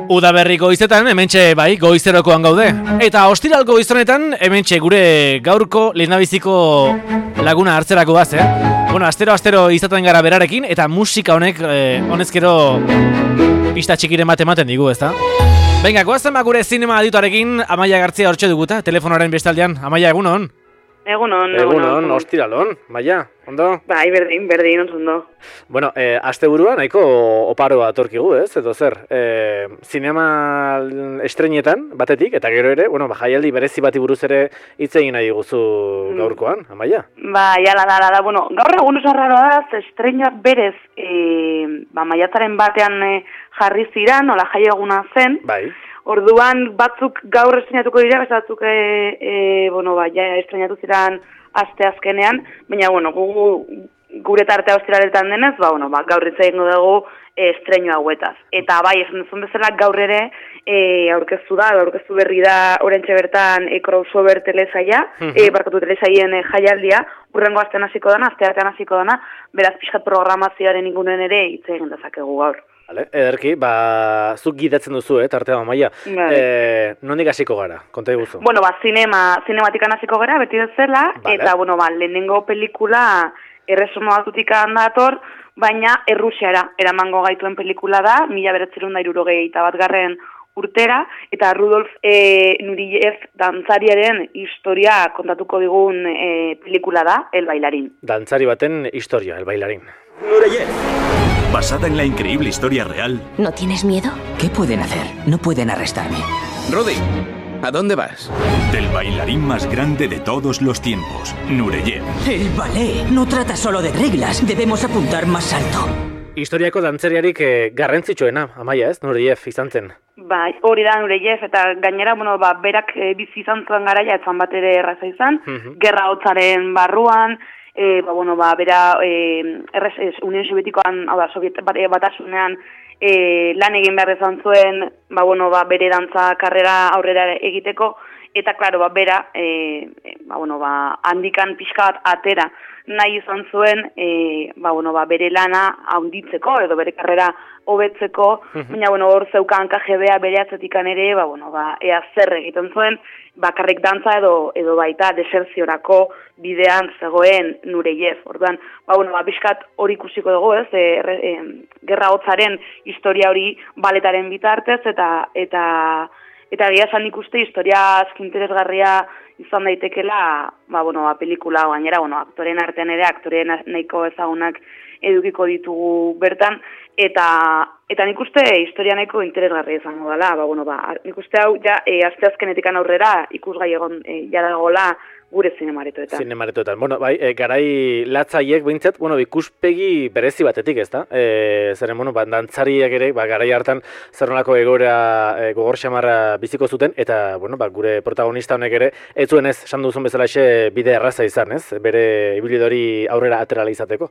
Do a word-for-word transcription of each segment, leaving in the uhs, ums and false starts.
Udaberri goizetan hementxe bai goizerokoan gaude. Eta ostiral goizonetan hementxe gure gaurko lehendabiziko laguna hartzerako gaz, eh? Bueno, astero astero izaten gara berarekin eta musika honek eh, honezkero pista txikiren bat ematen digu, ezta? Venga, goazen ba gure zinema adituarekin Amaia Gartzia hortxe duguta, telefonoaren bestaldean. Amaia, egunon? Egunon, egunon. Egunon, ostiralon, Maia, ondo? Bai, berdin, berdin, ondo. Bueno, eh, asteburua nahiko oparoa atorkigu, ez? Edo zer, eh, zinema estreinetan batetik, eta gero ere, bueno, ba, jaialdi berezi bati buruz ere hitz egin nahi guzu gaurkoan, Amaia? Ba, jala da, da, bueno, gaur egun oso arraroa da, estreinak berez, eh, ba, maiatzaren batean eh, jarri ziran, nola jai eguna zen. Bai. Orduan batzuk gaur estreinatuko dira, beste batzuk e, e, bueno, ba, ja estreinatu ziren aste azkenean, baina bueno, gu, gure tartea ostiraletan denez, ba, bueno, ba, gaur hitz egingo dugu e, estreinu hauetaz. Eta bai, esan duzun bezala gaur ere e, aurkeztu da, aurkeztu berri da oraintxe bertan e, crossover telesaia, uh-huh. e, barkatu telesaien e, jaialdia, urrengo astean hasiko dana, asteartean hasiko dana, beraz pixkat programazioaren inguruan ere hitz egin dezakegu gaur. Vale, ederki, ba, zuk gidatzen duzu, eh, tartea Amaia. Eh, nondik hasiko gara, konta iguzu? Bueno, ba, zinema, zinematikan hasiko gara, beti bezala, vale. Eta, bueno, ba, lehenengo pelikula erresumo batutik handator, baina Errusiara eramango gaituen pelikula da, mila bederatziehun eta hirurogei eta bat garren urtera, eta Rudolf e, Nureyev dantzariaren historia kontatuko digun e, pelikula da, El Bailarín. Dantzari baten historia, El Bailarín. Nureyev. Basada en la increíble historia real. ¿No tienes miedo? ¿Qué pueden hacer? No pueden arrestarme. Rudy, ¿a dónde vas? Del bailarín más grande de todos los tiempos, Nureyev. El ballet no trata solo de reglas, debemos apuntar más alto. Historiako dantzariarik eh, garrantzitsuena, Amaia, ez? Nureyev izan zen. Bai, hori da Nureyev, eta gainera, bueno, ba, berak e, bizi izan zuen garaia, etzan bat ere erraza izan, uh-huh. Gerra hotzaren barruan, E, ba, bueno, ba, bera, e, errez, ez, Union Sovietikoan, hau da, Soviet bat, batasunean e, lan egin behar izan zuen, ba, bueno, ba, bere dantza karrera aurrera egiteko, eta, klaro, ba, bera, e, ba, bueno, ba, handikan pixka bat atera nahi izan zuen, e, ba, bueno, ba, bere lana handitzeko, edo bere karrera hobetzeko, baina, bueno, hor zeukan K G B-a bere atzetikan ere, ba, bueno, ba, ea zer egiten zuen, bakarrik dantza edo edo baita desertziorako bidean zegoen Nureyev. Orduan, ba, bueno, ba, bizkat hori ikusiko dugu, ez, e, e, gerra hotzaren historia hori baletaren bitartez, eta eta eta egia esan ikuste historia asko interesgarria izan daitekela, ba, bueno, ba, pelikula gainera, bueno, aktoreen artean ere, aktoreen nahiko ezagunak edukiko ditugu bertan, eta eta nik uste historia nahiko interesgarria izango dela, ba, bueno, ba, nik uste hau ja e, asteazkenetikan aurrera ikusgai egon e, jadagola gure zinemaretoetan. Zinemaretoetan. Bueno, bai, e, garai latzaiek behintzat, bueno, ikuspegi berezi batetik, ezta? Eh, zeren, bueno, ba, dantzariak ere, ba, garai hartan zer nolako egoera e, gogor xamarra biziko zuten, eta, bueno, ba, gure protagonista honek ere, ez zuen ez, esan duzun bezalaxe bide erraza izan, ez? Bere ibilidori aurrera aterala izateko.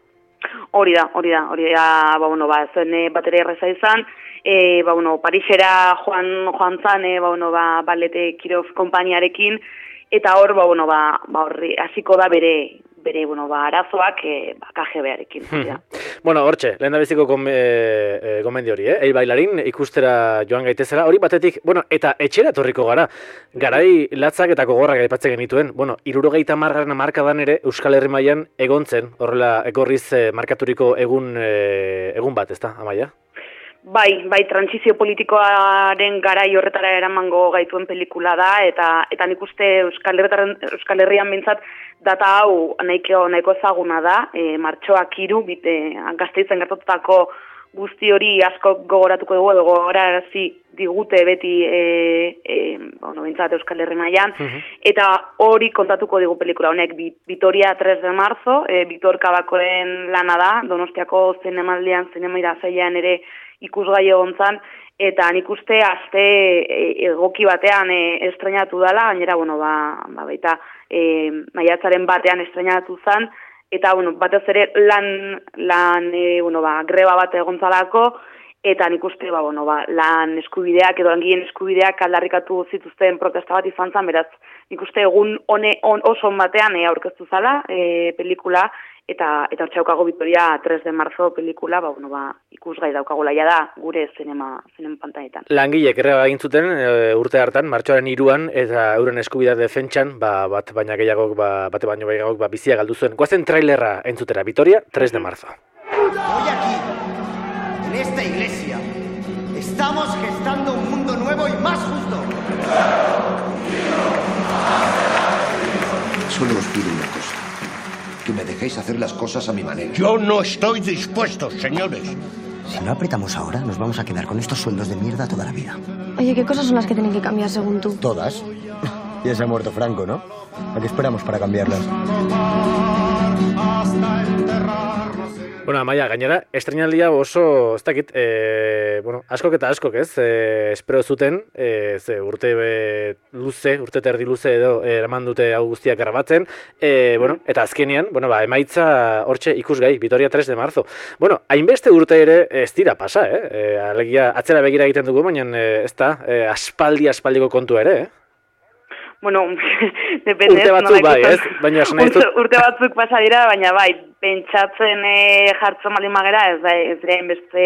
Hori da, hori da, hori da, ba, bueno, ba, zen bateria erreza izan, e, ba, bueno, Parisera joan, joan zan, e, ba, bueno, ba, Balete Kirov konpainiarekin, eta hor, ba, bueno, ba, ba, horri, hasiko da bere, bere, bueno, ba, arazoak, e, ba, K G B-arekin. Hmm. Bueno, hortxe, lehen da biziko gom, e, e, gomendi hori, eh? El Bailarín ikustera joan gaitezera, hori batetik, bueno, eta etxera torriko gara, garai latzak eta gogorrak aipatzen genituen, bueno, hirurogeita hamargarren hamarkadan ere Euskal Herri mailan egontzen, horrela ekorriz e, markaturiko egun, e, egun bat, ezta, Amaia? Bai, bai, trantsizio politikoaren garai horretara eramango gaituen pelikula da, eta eta nik uste Euskal Herrian, Euskal Herrian bintzat data hau nahiko, nahiko ezaguna da, e, martxoak hiru, bite, Gasteizen gertatutako guzti hori asko gogoratuko dugu, edo gogorarazi digute beti e, e, bueno, bintzat Euskal Herri mailan, uh-huh. Eta hori kontatuko digu pelikula honek, Vitoria tres de marzo, e, Victor Kabakoren lana da, Donostiako zinemaldian, zinemaira zeian ere ikusgai egon zan, eta nik uste aste egoki batean e, estreinatu dela, gainera, bueno, ba, ba baita e, maiatzaren batean estreinatu zan, eta, bueno, batez ere lan, lan e, bueno, ba, greba bat egon zalako, eta nik uste, ba, bueno, ba, lan eskubideak edo langileen eskubideak aldarrikatu zituzten protesta bat izan zan, beraz, nik uste egun one, on, oso on batean e, aurkeztu zala e, pelikula, eta eta hortxe daukago Vitoria tres de marzo pelikula, ba, bueno, ba, ikusgai daukagula ja da gure zinema, zinema pantailetan. Langilek greba egin zuten e, urte hartan, martxoaren hiruan, eta euren eskubidea defentsan, ba, bat baina gehiagok, ba, bate baino gehiagok, ba, bizia galdu zuen. Guazen trailerra entzutera, Vitoria tres de marzo. Hoy aquí, en esta iglesia, estamos gestando un mundo nuevo y más justo. Solo os pido una cosa, que me dejéis hacer las cosas a mi manera. Yo no estoy dispuesto, señores. Si no apretamos ahora, nos vamos a quedar con estos sueldos de mierda toda la vida. Oye, ¿qué cosas son las que tienen que cambiar según tú? Todas. Ya se ha muerto Franco, ¿no? ¿A qué esperamos para cambiarlas? Bueno, Amaia, gainera, estrenaldia oso, ez dakit, e, bueno, askok eta askok, ez, e, espero zuten, e, ze urte be, luze, urte terdi luze edo e, eraman dute hau guztiak grabatzen, e, bueno, eta azkenean, bueno, ba, emaitza hortxe ikusgai, Vitoria tres de marzo. Bueno, hainbeste urte ere ez dira pasa, eh? E, alegia, atzera begira egiten dugu, baina e, ez da, e, aspaldi aspaldiko kontu ere, eh? Bueno, depende. Urte batzuk bai, ez? Baina esan nahi urte, urte batzuk pasa dira, baina bai, pentsatzen e, jartzen baldin magera, ez da, ez dira beste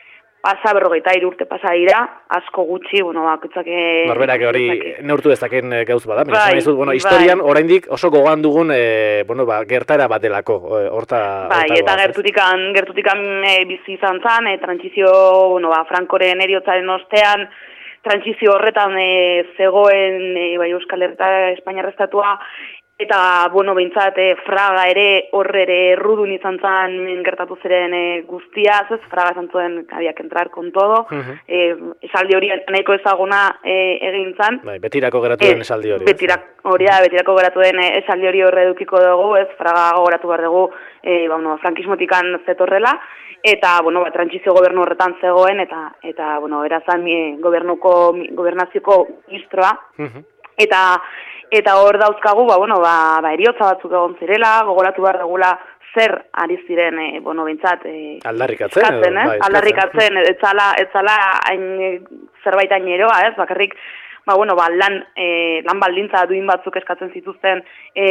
pasa berrogeita hiru urte pasa dira, asko gutxi, bueno, bakoitzak norberak hori neurtu dezaken gauz bada, baina bai, esan nahi zut, bueno, bai. historian oraindik oso gogoan dugun, e, bueno, ba, gertara bat delako, horta... Bai, eta gertutikan, gertutikan e, bizi izan zan, e, trantzizio, bueno, ba, Frankoren heriotzaren ostean, trantzizio horretan e, zegoen e, bai, Euskal Herria Espainiar Estatua, eta, bueno, behintzat, e, Fraga ere horre ere errudun izan zan gertatu ziren e, guztia, ez, Fraga izan zuen había que entrar con todo, uh-huh. e, esaldi hori nahiko ezaguna e, egin zan. Bai, betirako geratu den esaldi hori. Betirak, hori da, betirako geratu den esaldi hori horre edukiko dugu, ez, Fraga gogoratu behar dugu, e, ba, bueno, frankismotikan zetorrela, eta, bueno, ba, trantzizio gobernu horretan zegoen, eta, eta bueno, erazan mi, gobernuko, mi, gobernazioko ministroa, uh-huh. eta, eta hor dauzkagu, ba, bueno, ba, ba, eriotza batzuk egon zirela, gogoratu behar dugula zer ari ziren, e, bueno, bintzat, e, aldarrikatzen, eskatzen, edo, eh? bai, aldarrikatzen, etzala, etzala hain zerbait aineroa, ez, bakarrik, ba, bueno, ba, lan, e, lan baldintza duin batzuk eskatzen zituzten,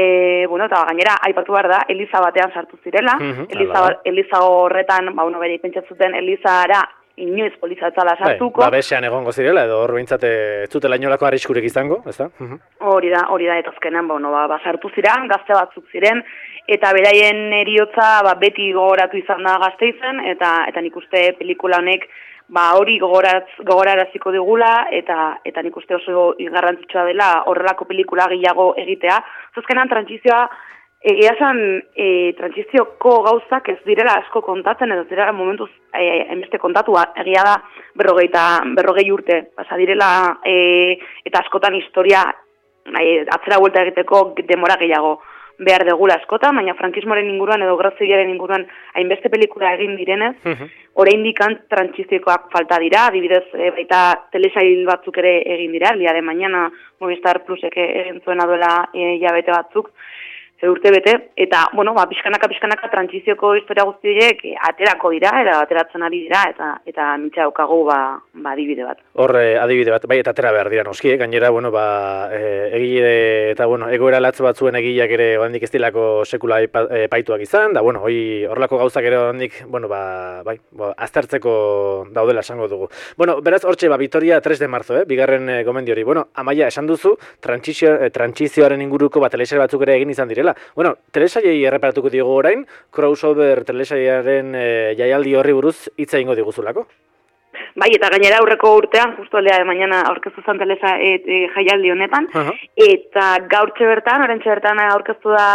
e, bueno, eta gainera, aipatu behar da, Eliza batean sartu zirela, uh-huh, Eliza, Eliza horretan, ba, bueno, bere pentsatzuten Elizara inoiz polizatzala sartuko. Bai, babesean egongo zirela, edo hor behintzat ez zutela inolako arriskurik izango, ez da? Uh-huh. Hori da, hori da, eta azkenean, ba, bueno, ba, ba, sartu ziren, gazte batzuk ziren, eta beraien eriotza, ba, beti gogoratu izan da Gasteizen, eta, eta nik uste pelikula honek, ba, hori gogoratz, gogoraraziko digula, eta, eta nik uste oso garrantzitsua dela horrelako pelikula gehiago egitea. Zuzkenan, trantzizioa, egia esan, e, trantsizioko gauzak ez direla asko kontatzen, edo direla momentuz hainbeste e, kontatu, egia da berrogeita, berrogei urte, pasa direla, e, eta askotan historia e, atzera vuelta egiteko demora gehiago behar degula askotan, baina frankismoaren inguruan edo graziaren inguruan hainbeste pelikula egin direnez, uh-huh. oraindik trantsizioak falta dira, adibidez e, baita telesail batzuk ere egin dira, el día de mañana Movistar Plusek egin zuena duela e, jabete batzuk, ze urte bete, eta, bueno, ba, pixkanaka, pixkanaka, trantsizioko historia guzti horiek aterako dira, eta ateratzen ari dira, eta eta mintza daukagu, ba, ba, adibide bat. Hor, eh, adibide bat, bai, eta atera behar dira noski, eh? Gainera, bueno, ba, eh, egile, eta, bueno, egoera latz batzuen egileak ere, handik ez dilako sekula epaituak izan, da, bueno, hoi, horrelako gauzak ere, handik, bueno, ba, bai, ba, aztertzeko daudela esango dugu. Bueno, beraz, hortxe, ba, Vitoria tres de marzo, eh? Bigarren eh, gomendi hori. Bueno, Amaia, esan duzu, trantsizio, eh, trantsizioaren inguruko, ba, telesail batzuk ere egin izan direla. Bueno, telesaiei erreparatuko diogu orain, crossover telesaiaren e, jaialdi horri buruz hitz egingo diguzulako. Bai, eta gainera aurreko urtean, justo aldea de mañana aurkeztu zen telesa e, e, jaialdi honetan, uh-huh. eta gaurtxe bertan, orentxe bertan aurkeztu da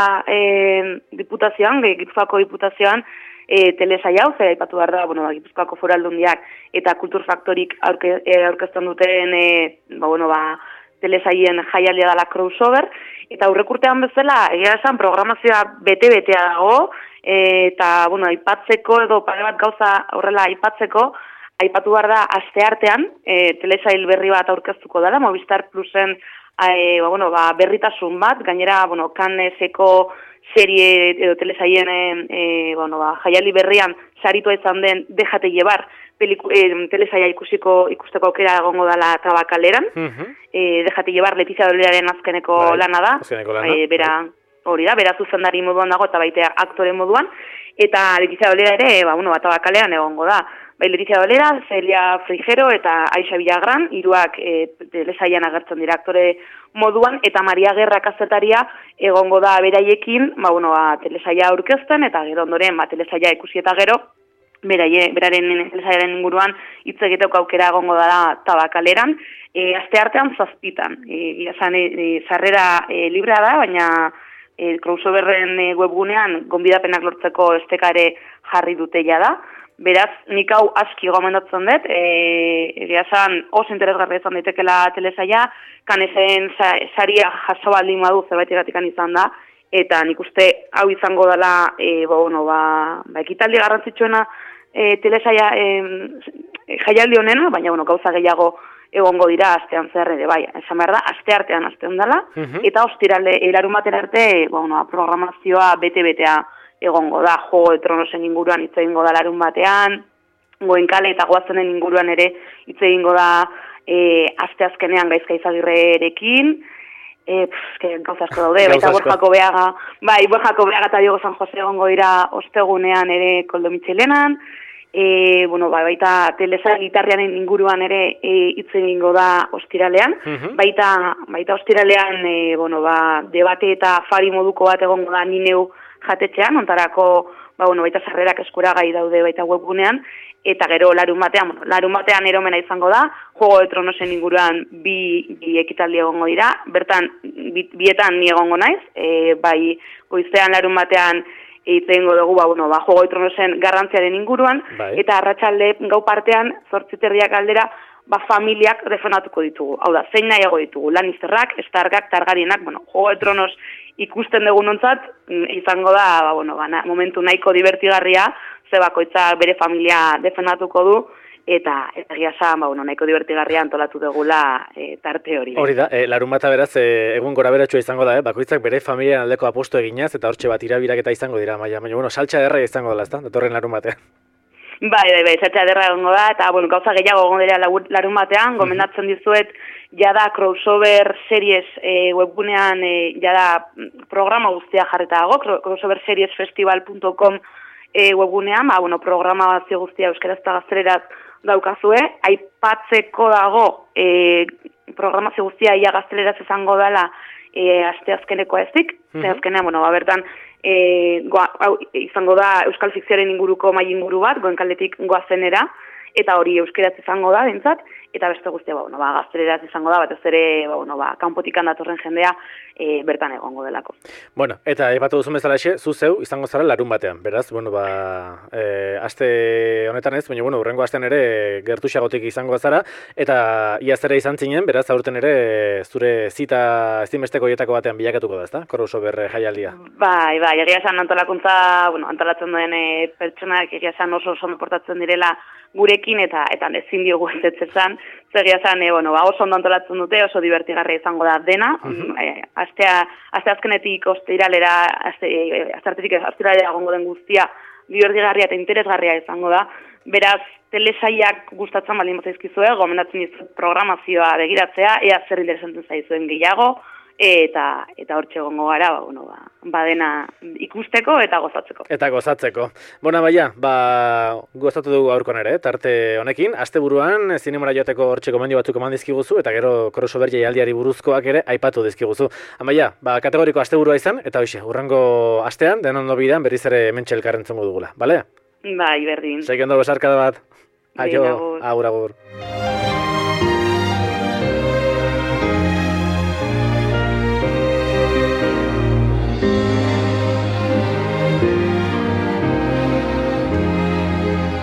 e, diputazioan, Gipuzkoako diputazioan, e, telesai hau, zer aipatu behar da, bueno, Gipuzkoako Foru Aldundiak eta Kultur Faktorik aurke, e, aurkezten duten, e, ba, bueno, ba, telesaien jaialdia dela crossover, eta aurrekurtean bezala, egia esan, programazioa bete-betea dago, eta, bueno, aipatzeko edo pare bat gauza horrela aipatzeko, aipatu behar da, asteartean, e, telesail berri bat aurkeztuko dela, Movistar Plusen e, ba, bueno, ba, berritasun bat, gainera, bueno, Canneseko serie edo telesaien e, bueno, ba, jaialdi berrian saritua izan den Déjate llevar, Peliku, eh, telesaia ikusiko ikusteko aukera egongo dela Tabakaleran. Uh-huh. eh, Déjate llevar Letizia Doloraren azkeneko bai, lana da. Azkeneko lana. Eh, bera, hori da, beraz zuzendari moduan dago eta baita aktore moduan, eta Letizia Dolera ere, ba, bueno, batabakalean egongo da. Bai, Letizia Dolera, Celia Frigero eta Aixa Villagran, hiruak e, telesailan agertzen dira aktore moduan, eta Maria Guerra kazetaria egongo da beraiekin, ba, bueno, ba, telesaia aurkezten, eta gero ondoren, ba, telesaia ikusi eta gero, beraie, beraren telesaiaren inguruan hitz egiteko aukera egongo da Tabakaleran, e, aste artean zazpitan. E, Esan, e, sarrera e, librea da, baina e, crossoverren e, webgunean gonbidapenak lortzeko estekare jarri dute da. Beraz, nik hau aski gomendatzen dut, egia esan oso interesgarria izan daitekela telesaia, Kanezen saria jaso baldin badu zerbaitegatik izan da, eta nik uste hau izango dela, e, bo, bueno, ba, ba, ekitaldi garrantzitsuena e, telesaia e, jaialdi honena, baina bueno, gauza gehiago egongo dira astean zer ere, bai, esan behar da, aste artean astean dela, uh-huh. eta ostirale, erarumaten arte, bueno, programazioa bete-betea egongo da, Juego de Tronosen inguruan hitz egingo da larun batean, Goenkale eta Goazenen inguruan ere hitz egingo da e, aste azkenean Gaizka Izagirrerekin, e, pff, gauza asko daude, baita Borjako Beaga, bai, Borjako Beaga eta Diego San Jose egongo dira ostegunean ere Koldo Mitxelenan, e, bueno, bai, baita Telesa gitarriaren inguruan ere hitz e, egingo da ostiralean, uh-huh. baita, baita ostiralean, e, bueno, ba, debate eta afari moduko bat egongo da Nineu jatetxean, ontarako, ba, bueno, baita sarrerak eskuragai daude baita webgunean, eta gero larun batean, bueno, larun batean eromena izango da, Juego de Tronosen inguruan bi, bi ekitaldi egongo dira, bertan, bi, bietan ni egongo naiz, e, bai, goizean larun batean hitz egingo dugu, ba, bueno, ba, Juego de Tronosen garrantziaren inguruan, bai. Eta arratsalde gau partean, zortziterriak aldera, ba, familiak defendatuko ditugu. Hau da, zein nahiago ditugu, Lannisterrak, Starkak, Targaryenak, bueno, Juego de Tronos ikusten dugun ontzat, izango da, ba, bueno, ba, na, momentu nahiko divertigarria, ze bakoitza bere familia defendatuko du, eta eta egia esan, ba, bueno, nahiko divertigarria antolatu dugula e, tarte hori. Hori da, e, larun bata beraz, e, egun gora beratxua izango da, eh? Bakoitzak bere familian aldeko apostu eginaz, eta hortxe bat irabiraketa izango dira, maia, baina, bueno, saltxa derra izango dela, ezta, datorren larun batean. Bai, bai, bai, saltxa derra egongo da, eta, bueno, gauza gehiago egongo dira larun batean, gomendatzen dizuet, jada crossover series e, webgunean, e, jada programa guztia jarreta dago, crossover series festival punto com e, webgunean, ba, bueno, programazio guztia euskaraz eta gazteleraz daukazue, aipatzeko dago e, programazio guztia ia gazteleraz izango dela e, aste azkenekoa ezik, aste azkenean, bueno, ba, bertan, e, goa, au, izango da euskal fikzioaren inguruko mai inguru bat, Goenkaletik Goazenera, eta hori euskeraz izango da, dintzat, eta beste guztia, ba, bueno, ba, gazteleraz izango da, batez ere, ba, bueno, ba, kanpotikan datorren jendea e, bertan egongo delako. Bueno, eta aipatu duzun bezala exe, zu zeu izango zara larun batean, beraz, bueno, ba, e, aste honetan ez, baina, bueno, urrengo astean ere gertuxagotik izango zara, eta iaz ere izan zinen, beraz, aurten ere zure zita ezinbesteko hietako batean bilakatuko da, ezta? Crossover jaialdia. Bai, bai, egia esan antolakuntza, bueno, antolatzen duen e, pertsonak egia esan oso oso portatzen direla gurekin, eta eta ezin diogu entetzen, zegia esan, e, bueno, ba, oso ondo antolatzen dute, oso divertigarria izango da dena, uh-huh. e, astea, aste azkenetik ostiralera, aste, e, astartetik ostiralera egongo den guztia, divertigarria eta interesgarria izango da, beraz, telesaiak gustatzen baldin bazaizkizue, gomendatzen dizut programazioa begiratzea, ea zer interesantzen zaizuen gehiago, eta eta hortxe egongo gara, ba, bueno, ba, badena ikusteko eta gozatzeko. Eta gozatzeko. Bona, baia, ba, gozatu dugu aurkon ere, tarte honekin, asteburuan zinemora joateko hortxe gomendio batzuk eman dizkiguzu, eta gero crossover jaialdiari buruzkoak ere aipatu dizkiguzu. Amaia, ba, kategoriko asteburua izan, eta hoxe, urrengo astean, denon nobidan, berriz ere hementxe elkarrentzungo dugula, bale? Bai, berdin. Seikondo besarkada bat. Aio, agur, agur.